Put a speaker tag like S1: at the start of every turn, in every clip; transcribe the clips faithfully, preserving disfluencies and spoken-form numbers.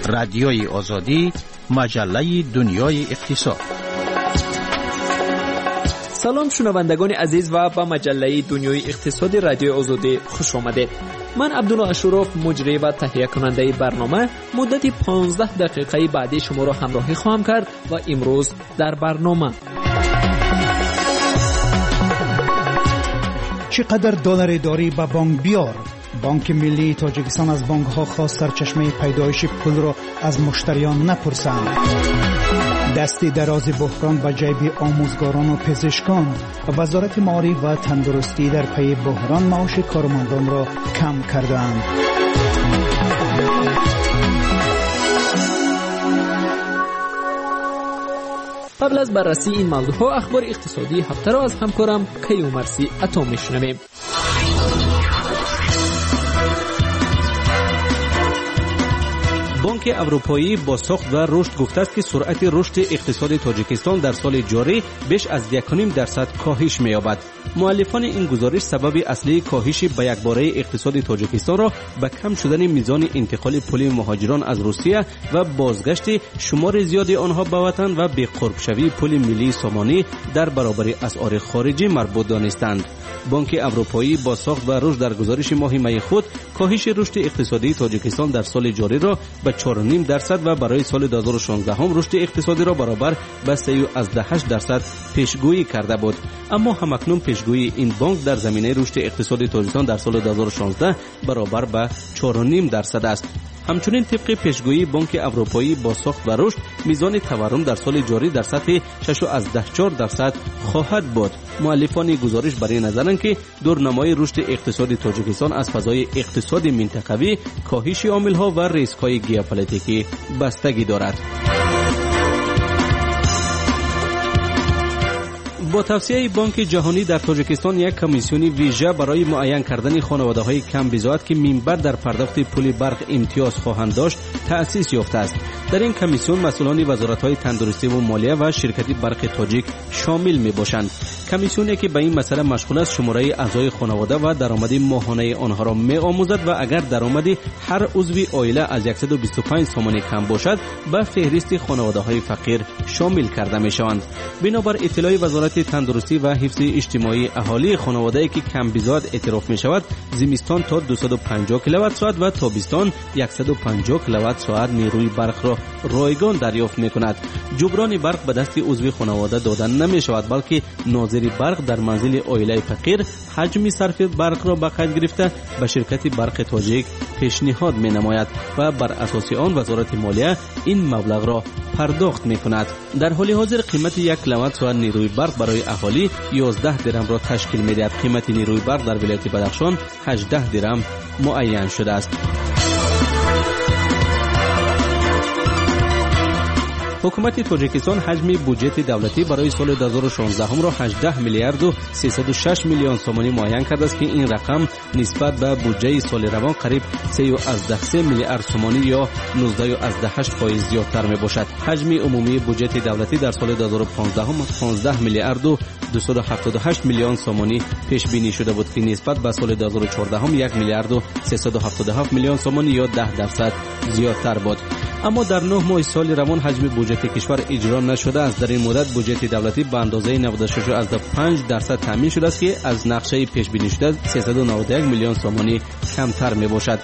S1: رادیوی آزادی، مجله دنیای اقتصاد.
S2: سلام شنوندگان عزیز و به مجله دنیای اقتصاد رادیوی آزادی خوش آمدید. من عبدالله اشرف مجری و تهیه کننده برنامه مدت پانزده دقیقه بعدی شما را همراهی خواهم کرد و امروز در برنامه
S3: چقدر دلار داری به بانک بیار؟ بانک ملی تاجیکستان از بانک ها خواست سرچشمه پیدایش پول را از مشتریان نپرسند. دستی دراز بحران به جیب آموزگاران و پزشکان و وزارت معارف و تندرستی در پی بحران معاش کارمندان را کم کردند.
S2: قبل از بررسی این موضوعها اخبار اقتصادی هفته را از همکارم کیومرثی عطا میشنویم.
S4: بانک اروپایی با ساخت و رشد گفته است که سرعت رشد اقتصاد تاجیکستان در سال جاری بیش از یک و نیم درصد کاهش می‌یابد. مؤلفان این گزارش سبب اصلی کاهش به یکباره اقتصاد تاجیکستان را به کم شدن میزان انتقال پول مهاجران از روسیه و بازگشت شمار زیادی آنها به وطن و به قرب شوی پول ملی سامانی در برابر اسعار خارجی مربوط دانستند. بانک اروپایی با ساخت و رشد در گزارش ماه می خود کاهش رشد اقتصادی تاجیکستان در سال جاری را به چهار و نیم درصد و برای سال دو هزار و شانزده هم رشد اقتصادی را برابر به سه و هشت درصد پیشگویی کرده بود. اما همکنون پیشگویی این بانک در زمینه رشد اقتصادی تاجیکستان در سال دو هزار و شانزده برابر به چهار و نیم درصد است. همچنین طبق پیشگویی بانک اروپایی با ساخت و رشد میزان تورم در سال جاری در سطح شش و چهار درصد خواهد بود. مؤلفان گزارش برای نظرند که دورنمای رشد اقتصادی تاجیکستان از فضای اقتصادی منطقوی، کاهش عامل‌ها و ریسک‌های ژئوپلیتیکی بستگی دارد. با توصیه بانک جهانی در تاجیکستان یک کمیسیون ویژه برای معین کردن خانواده‌های کم بضاعت که منبع در پرداخت پول برق امتیاز خواهند داشت تأسیس یافته است. در این کمیسیون مسئولان وزارت‌های تندرستی و مالیه و شرکت برق تاجیک شامل می‌باشند. کمیسیونی که به این مسئله مشغول است شماره اعضای خانواده و درآمد ماهانه آنها را می‌آموزد و اگر درآمد هر عضو عائله از صد و بیست و پنج سامانی کم باشد به فهرست خانواده‌های فقیر شامل کرده می‌شوند. بنابر اطلاع وزارت تندرستی و حفظ اجتماعی اهالی، خانواده‌ای که کم بضاعت اعتراف می‌شود زمستان تا دویست و پنجاه کیلووات ساعت و تابستان صد و پنجاه کیلووات ساعت نیروی برق را رایگان دریافت می‌کند. جبران برق به دست عضو خانواده دادن نمی‌شود، بلکه ناظر برق در منزل عائله فقیر حجم صرف برق را به قید گرفته به شرکت برق تاجیک پیشنهاد می‌نماید و بر اساس آن وزارت مالیه این مبلغ را پرداخت می‌کند. در حال حاضر قیمت یک کیلووات ساعت نیروی برق برای اهالی یازده درم را تشکیل می‌دهد. قیمت نیروی برق در ولایت بدخشان هجده درم معین شده است. حکومت تاجیکستان حجم بودجه دولتی برای سال دو هزار و شانزده هم را هجده میلیارد و سیصد و شش میلیون سامانی معین کرده است که این رقم نسبت به بودجه سال روان قریب سه و سه میلیارد سامانی یا نوزده و هشت فاصله زیادتر می باشد. حجم عمومی بودجه دولتی در سال دو هزار و پانزده هم پانزده میلیارد و دویست و هفتاد و هشت میلیون سامانی پیش بینی شده بود که نسبت به سال دو هزار و چهارده هم یک میلیارد و سیصد و هفتاد و هفت میلیون سامانی یا ده درصد زیادتر بود. اما در نه ماه سال روان حجم بودجه کشور اجرا نشده است. در این مدت بودجه دولتی به اندازه نود و شش و پنج درصد تامین شده است که از نقشه پیش بینی شده سیصد و نود و یک میلیون سامانی کمتر می باشد.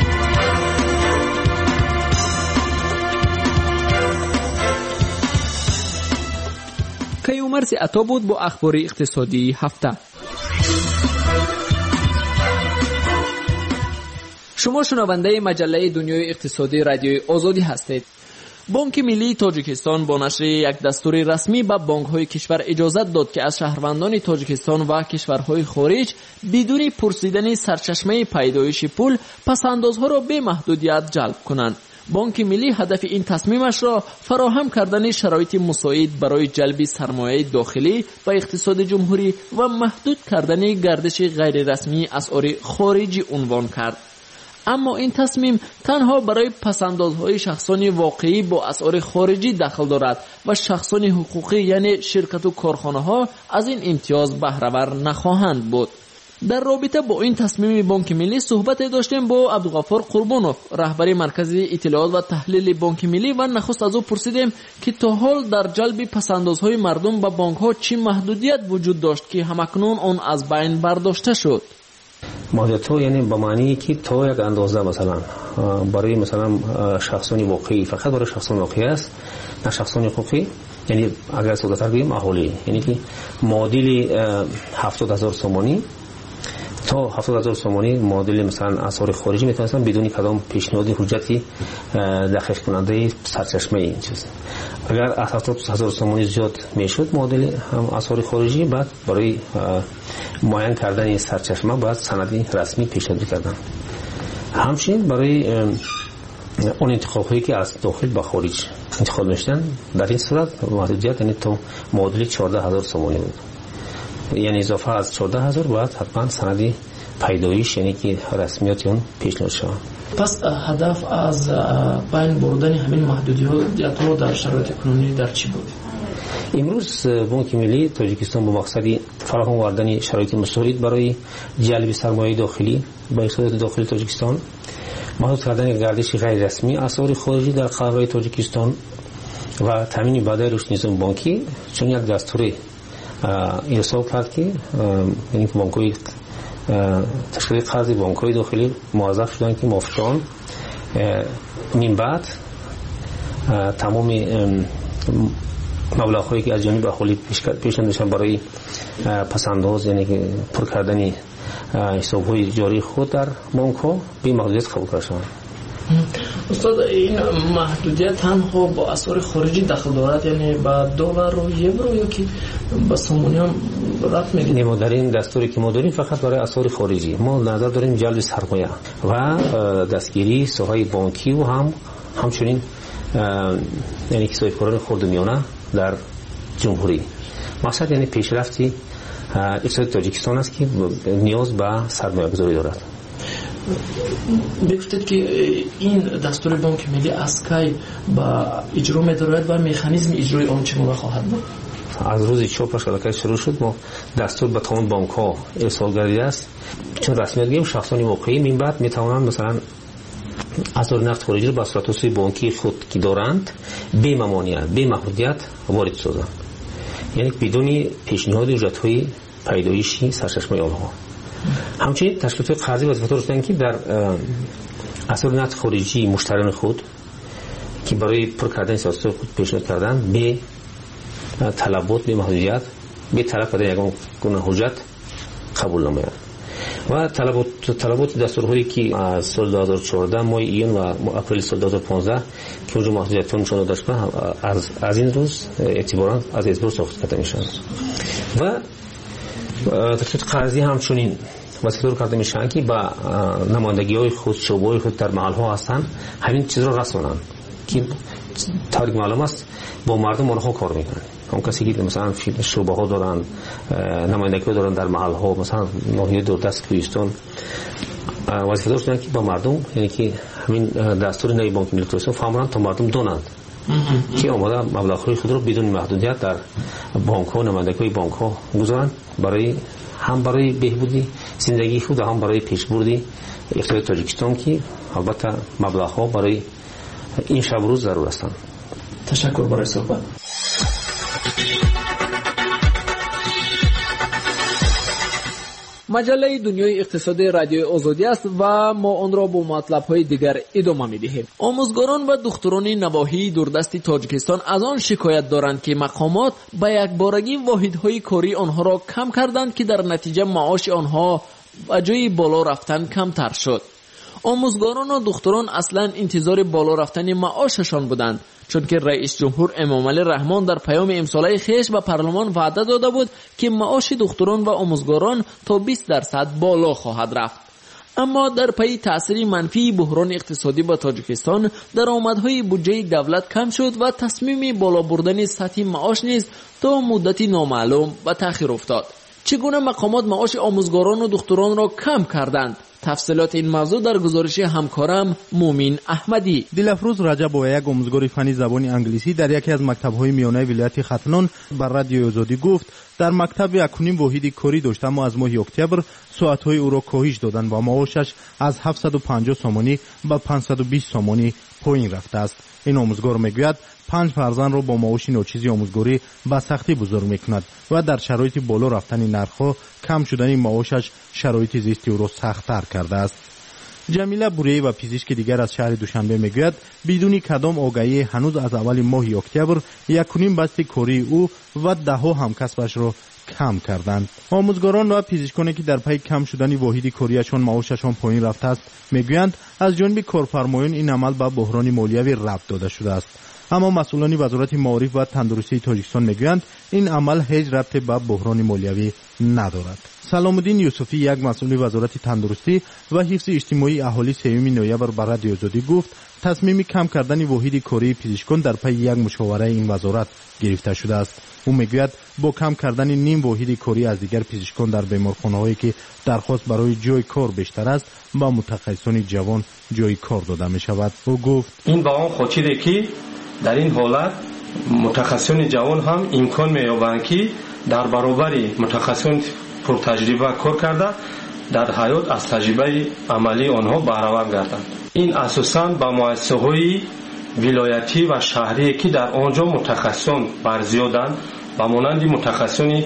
S2: کیومرثی عطا بود با اخبار اقتصادی هفته. شما شنونده مجله دنیای اقتصادی رادیوی آزادی هستید. بانک ملی تاجیکستان با نشر یک دستور رسمی به بانک‌های کشور اجازت داد که از شهروندان تاجیکستان و کشورهای خارج بدون پرسیدن سرچشمه پیدایش پول پس‌اندازها را به محدودیت جلب کنند. بانک ملی هدف این تصمیمش را فراهم کردن شرایط مساعد برای جلب سرمایه داخلی و اقتصاد جمهوری و محدود کردن گردش غیر رسمی اسعار خارجی عنوان کرد. اما این تصمیم تنها برای پسندازهای شخصانی واقعی با اسعار خارجی دخل دارد و شخصانی حقوقی یعنی شرکت و کارخانه ها از این امتیاز بهره‌ور نخواهند بود. در رابطه با این تصمیم بانک ملی صحبت داشتیم با عبدالغفار قربانوف، رهبر مرکز اطلاعات و تحلیل بانک ملی، و نخست از او پرسیدیم که تا حال در جلب پسندازهای مردم به بانک ها چه محدودیت وجود داشت که همکنون آن از بین برداشته شد.
S5: محدودیت ها یعنی به معنی که تا یک اندازه مثلا برای مثلا شخصان واقعی، فقط برای شخصان واقعی است، نه شخصان حقوقی، یعنی اگر سوداتر بگیم اهالی، یعنی که معادل هفتاد هزار سومانی تا هفتاد هزار سومانی معادل مثلا اسعار خارجی میتونستن بدون کدام پیشنهاد حجتی دقیق کننده سرچشمه این چیز. اگر از هفتاد هزار سومانی زیاد میشد معادل هم اسعار خارجی، بعد برای معین کردن این سرچشمه باید سند رسمی پیشنهاد کردن. همچنین برای اون انتخاب هایی که از داخل به خارج انتخاب میشدن، در این صورت محدودیت یعنی تا معادل چهارده هزار سومانی بود، یعنی اضافه از چهارده هزار باید حتما سند پیدایش یعنی که رسمیات اون پیشنهاد شود.
S2: پس هدف از بین بردن همین محدودیت ها در شرایط کنونی در چی بود؟
S5: امروز بانک ملی تاجیکستان با مقصد فراهم آوردن شرایط مساعد برای جلب سرمایه داخلی به اقتصاد داخلی تاجیکستان، محدود کردن گردش غیر رسمی اسعار خارجی در قلمرو تاجیکستان و تامین بدای رشد نظام بانکی، چون یک دستور ارسال کرد که یعنی بانک‌های تشکیل قرض بانک‌های داخلی موظف شدن که موافقان من بعد تمام مبلغ‌هایی که از جانب اهالی پیشنهاد میشن برای پسنداز یعنی که پر کردن حساب‌های جاری خود در بانک‌ها به محدودیت قبول کرده شدند.
S2: استاد، این محدودیت تنها با اسعار خارجی دخل دارد، یعنی با دلار و یورو یا که با سومونی هم رفت میگیره؟
S5: ما در این دستوری که ما داریم فقط برای اسعار خارجی، ما نظر داریم جلب سرمایه و دستگیری ساحه بانکی و هم همچنین یعنی که صاحبکاران خرد و میانه در جمهوری. مقصد یعنی پیشرفتی اقتصاد تاجیکستان است که نیاز به سرمایه گذاری دارد.
S2: بگفتید که این دستور بانک ملی از کی با اجرا می‌دارد و مکانیزم اجرای آن چگونه خواهد بود؟
S5: از روز چهارشنبه شبکه شروع شد، ما دستور به تمام بانک‌ها ارسال گردیده است، چون رسمیت گیم شخصان واقعی من بعد می‌توانند مثلا اسعار نقد خارجی را به صورت بانکی خود که دارند بی ممانعت بی محدودیت وارد سازند، یعنی بدون پیشنهاد اجرت‌های پیدایشی سرچشمه آنها. همچنین تشکیلات قرضی وظیفه داشتن که در اسعار نقد خارجی مشتریان خود که برای پر کردن سیاست خود پیشنهاد کردن به طلبات به محدودیت به طلب کردن یگان گونه حجت قبول نمایند و طلبات طلبات دستورهایی که از سال دو هزار و چهارده ماه ایون و اپریل سال دو هزار و پانزده که اونجا محدودیت نشان داشت از از این روز اعتبارا از اعتبار ساخت کرده میشن و تشکیلات قرضی همچنین وسیله رو کرده میشن که با نمایندگی های خود شعبه خود در محل ها هستن همین چیز رو رسونن که طوری معلوم است با مردم آنها کار میکنن. اون کسی که مثلا شعبه ها دارن نمایندگی ها دارن در محل ها مثلا ناحیه دوردست کوهستان وظیفه داشتن که با مردم یعنی که همین دستور نوی بانک ملی تاجیکستان فهموندن تا مردم دونند که آماده مبلغ‌های خود را بدون محدودیت در بانک‌ها نمایندگی بانک‌ها گذارند برای هم برای بهبودی زندگی خود و هم برای پیشبردی اقتصاد تاجیکستان که البته مبلغ‌ها برای این شب روز ضرور هستند.
S2: تشکر برای صحبت. مجله دنیای اقتصادی رادیوی آزادی است و ما آن را با مطلب‌های دیگر ادامه می‌دهیم. آموزگاران و دختران نواحی دوردست تاجیکستان از آن شکایت دارند که مقامات به یک بارگی واحدهای کاری آنها را کم کردند که در نتیجه معاش آنها به جای بالا رفتن کمتر شد. آموزگاران و دختران اصلا انتظار بالا رفتن معاششان بودند، چون که رئیس جمهور امامعلی رحمان در پیام امساله خیش به پارلمان وعده داده بود که معاش دختران و آموزگاران تا بیست درصد بالا خواهد رفت. اما در پی تأثیر منفی بحران اقتصادی با تاجیکستان درآمدهای بودجه دولت کم شد و تصمیم بالا بردن سطح معاش نیز تا مدتی نامعلوم به تأخیر افتاد. چگونه مقامات معاش آموزگاران و دختران را کم کردند؟ تفصیلات این موضوع در گزارش همکارم مومین احمدی.
S6: دلافروز رجب و یک آموزگار فنی زبان انگلیسی در یکی از مکتب‌های میانه ولایت ختنان بر رادیوی آزادی گفت در مکتب یکونیم واحد کاری داشت، اما از ماه اکتبر ساعت‌های او را کاهش دادند و معاشش از هفتصد و پنجاه سومانی به پانصد و بیست سومانی پایین رفته است. این آموزگار میگوید پنج فرزند را با معاش ناچیزی آموزگاری به سختی بزرگ میکند و در شرایط بالا رفتن نرخ‌ها کم شدن معاشش شرایط زیستی او را سخت‌تر کرده است. جمیله بوریه و پزشک دیگر از شهر دوشنبه میگوید بدون کدام آگاهی هنوز از اول ماه اکتبر یکونیم بسته کاری او و ده ها همکسبش را کم کردند. آموزگاران و پزشکانی که در پی کم شدن واحد کاریشان معاششان پایین رفته است میگویند از جانب کارفرمایان این عمل به بحران مالیوی ربط داده شده است. اما مسئولان وزارت معارف و تندرستی تاجیکستان میگویند این عمل هیچ ربطی به بحران مالیوی ندارد. سلام الدین یوسفی، یک مسئول وزارت تندرستی و حفظ اجتماعی اهالی سوم نوامبر بر رادیو آزادی گفت تصمیم کم کردن واحد کاری پزشکان در پی یک مشاوره این وزارت گرفته شده است. او میگوید با کم کردن نیم واحد کاری از دیگر پزشکان در بیمارخانه‌هایی که درخواست برای جای کار بیشتر است با متخصصان جوان جای کار داده می شود. او گفت
S7: این با آن خاطره که در این حالت متخصصان جوان هم امکان می‌یابند که در برابر متخصصان پرتجربه کار کرده در حیات از تجربه عملی آنها بهره‌مند گردند. این اساساً با مؤسسه‌های ولایتی و شهری که در آنجا متخصصان برزیادند و مانند متخصصان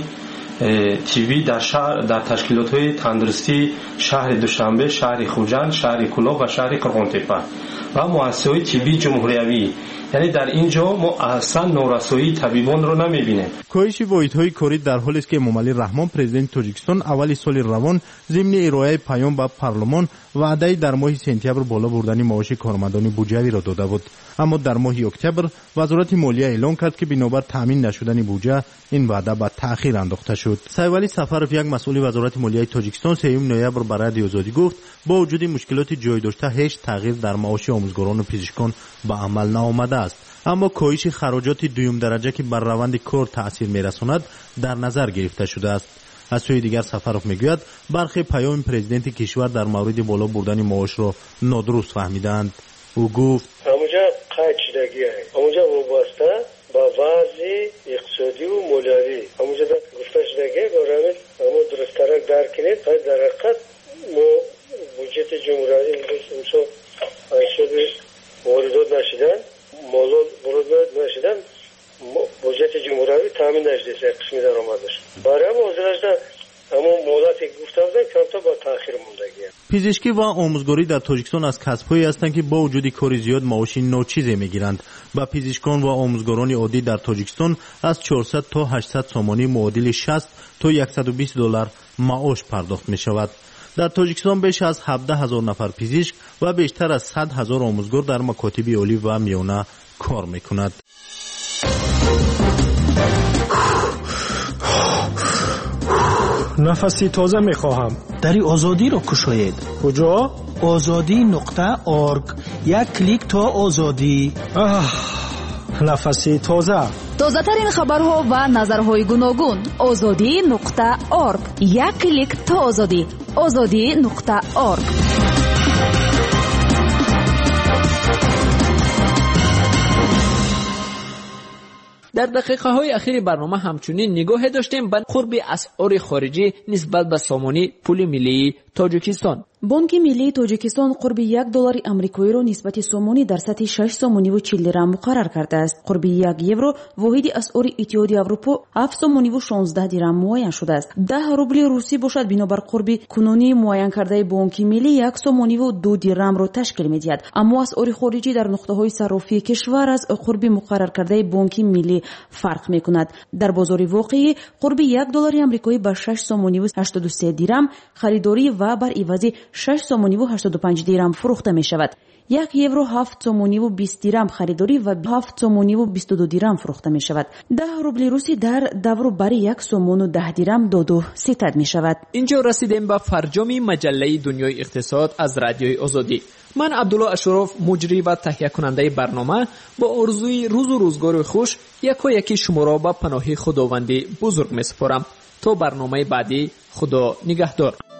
S7: تیوی در شهر در تشکیلات‌های تندرستی شهر دوشنبه، شهر خوجند، شهر کلاه و شهر قرغان‌تپه و مؤسسه‌های تیوی جمهوریوی، یعنی در اینجا ما اصلا نورسایی طبیبان رو نمیبینیم.
S6: کاهش واحدهای کاری در حالی است که امامعلی رحمان پرزیدنت تاجیکستان اول سال روان ضمن ارائه پیام به پارلمان وعده در ماه سپتامبر بالا بردن معاش کارمندان بودجه‌ای را داده بود، اما در ماه اکتبر وزارت مالیه اعلام کرد که بنابر تامین نشدن بودجه این وعده به تأخیر انداخته شد. سایوالی سفرف، یک مسئول وزارت مالیه تاجیکستان سوم نوامبر بر رادیو آزادی گفت با وجود مشکلات جای داشته هیچ تغییر در معاش آموزگاران و پزشکان به عمل نآمده است، اما کاهش خراجات دوم درجه که بر روند کار تأثیر می‌رساند در نظر گرفته شده است. از سوی دیگر سفرف میگوید برخی پیام پرزیدنت کشور در مورد بالا بردن معاش را نادرست فهمیدند. او گفت
S8: همونجا قید شدگی هست، همونجا وابسته با وضع اقتصادی و مالیاتی همونجا گفته شدگی برامید همون درست‌ترک درک کنید. در حقیقت ما بودجه جمهوری امسال انشاء واردات نشدن، مالات واردات نشدن، بودجه جمهوری تامین نشده، قسمی درآمدش برای ما حاضرشده اما مولاتی گفته بودن کم تا با تأخیر موندگی.
S6: پزشکی و آموزگاری در تاجیکستان از کسب‌هایی هستند که با وجود کار زیاد معاش ناچیزی میگیرند. با پزشکان و آموزگاران عادی در تاجیکستان از چهارصد تا هشتصد سومانی معادل شصت تا صد و بیست دلار معاش پرداخت می شود. در تاجیکستان بیش از هفده هزار نفر پزشک و بیشتر از صد هزار آموزگار در مکاتب عالی و میانه کار میکند.
S9: نفسی تازه میخواهم.
S3: دری آزادی را کشاید.
S9: کجا؟
S3: آزادی نقطه آرگ. یک کلیک تا آزادی.
S9: آه، نفسی تازه.
S10: تازه ترین خبرها و نظرهای گوناگون. آزادی نقطه آرگ. یک کلیک تا آزادی. آزادی نقطه آرگ.
S2: در دقیقه های اخیر برنامه همچنین نگاه داشتیم به قرب اسعار خارجی نسبت به سامانی پول ملی تاجیکستان.
S11: بانک ملی تاجیکستان قرب یک دلار آمریکایی را نسبت سامانی در سطح شش سامانی و چهل درهم مقرر کرده است. قرب یک یورو واحد اسعار اتحادیه اروپا هفت سامانی و شانزده درهم معین شده است. ده روبل روسی باشد بنابر قرب کنونی معین کرده بانک ملی یک سامانی و دو درهم را تشکیل می‌دهد. اما اسعار خارجی در نقطه‌های صرافی کشور از قرب مقرر کرده بانک ملی فرق می‌کند. در بازار واقعی قرب یک دلار آمریکایی به شش سامانی و هشتاد و سه درهم خریداری و بر عوض شش سامانی و هشتاد و پنج درهم فروخته می شود. یک یورو هفت سامانی و بیست درهم خریداری و هفت سامانی و بیست و دو درهم فروخته می شود. ده روبل روسی در دورو برای یک سامان و ده درهم دو دو ستد می شود.
S2: اینجا رسیدیم به فرجام مجله دنیای اقتصاد از رادیوی آزادی. من عبدالله اشرف مجری و تهیه کننده برنامه با آرزوی روز و روزگار خوش یک و یکی شما را به پناه خداوند بزرگ می سپارم. تا برنامه بعدی، خدا نگهدار.